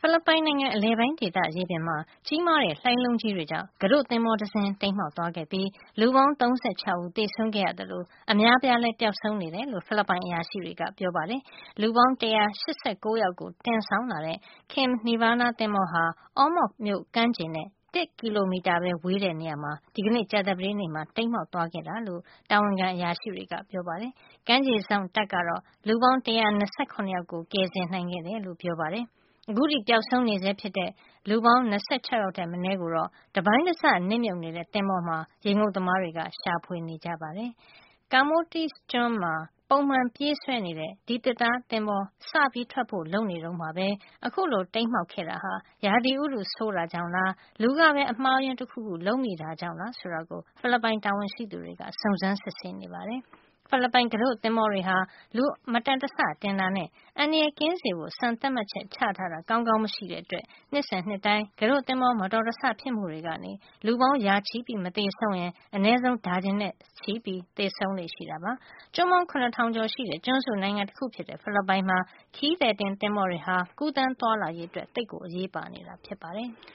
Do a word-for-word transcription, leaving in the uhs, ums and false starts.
ဖိလစ်ပိုင်နိုင်ငံအလယ်ပိုင်းဒေသရေပြင်မှာကြီးမားတဲ့လှိုင်းလုံးကြီးတွေကြောင့်ကတို့သင်္ဘောတစ်စင်းတိမ်းမှောက်သွားခဲ့ပြီးလူပေါင်း၃၆ဦးသေဆုံးခဲ့ရတယ်လို့အများပြားလည်းပျောက်ဆုံးနေတယ်လို့ဖိလစ်ပိုင်အရာရှိတွေကပြောပါတယ်။လူပေါင်း၁၈၉ယောက်ကိုတင်ဆောင်လာတဲ့ Kim Nirvana သင်္ဘောဟာ Ormoc မြို့ကမ်းခြေနဲ့တစ်ကီလိုမီတာပဲဝေးတဲ့နေရာမှာဒီကနေ့ကြာသပတေးနေ့မှာတိမ်းမှောက်သွားခဲ့တာလို့တာဝန်ခံအရာရှိတွေကပြောပါတယ်။ကမ်းခြေစောင့်တပ်ကတော့လူပေါင်း၁၂၇ယောက်ကိုကယ်ဆယ်နိုင်ခဲ့တယ်လို့ပြောပါတယ်။အခုထိပျောက်ဆုံးနေဆဲဖြစ်တဲ့လူပေါင်း၂၆ယောက်ထက်မနည်းကိုတော့တပိုင်းတစနစ်မြုပ်နေတဲ့သင်္ဘောမှာရေငုပ်သမားတွေကရှာဖွေနေကြပါတယ်။ Camotes ကျွန်းမှာပုံမှန်ပြေးဆွဲနေတဲ့ဒီသစ်သားသင်္ဘောစပြီးထွက်ဖို့လုပ်နေတုန်းမှာပဲအခုလိုတိမ်းမှောက်ခဲ့တာဟာရာသီဥတုဆိုးတာကြောင့်လားလူကပဲအမှားအယွင်းတစ်ခုခုလုပ်မိတာကြောင့်လားဆိုတာကိုဖိလစ်ပိုင်တာဝန်ရှိသူတွေကစုံစမ်းစစ်ဆေးနေပါတယ်။ဖိလစ်ပိုင်ကတို့သင်္ဘောတွေဟာလူမတန်တဆတင်တာနဲ့အန္တရာယ်ကင်းစေဖို့စံသတ်မှတ်ချက်ချထားတာကောင်းကောင်းမရှိတဲ့အတွက်နှစ်စဉ်နှစ်တိုင်းကတို့သင်္ဘောမတော်တဆဖြစ်မှုတွေကနေလူပေါင်းရာချီပြီးမသေဆုံးရင်အနည်းဆုံးဒါဇင်နဲ့ချီပြီးသေဆုံးလေ့ရှိတာပါ။ကျွန်းပေါင်း၇ထောင်ကျော်ရှိတဲ့ကျွန်းစုနိုင်ငံတစ်ခုဖြစ်တဲ့ဖိလစ်ပိုင်မှာခရီးသည်တင်သင်္ဘောတွေဟာကူးသန်းသွားလာရေးအတွက်သိပ်ကိုအရေးပါနေတာဖြစ်ပါတယ်။